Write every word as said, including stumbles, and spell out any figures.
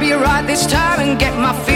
be right this time and get my feet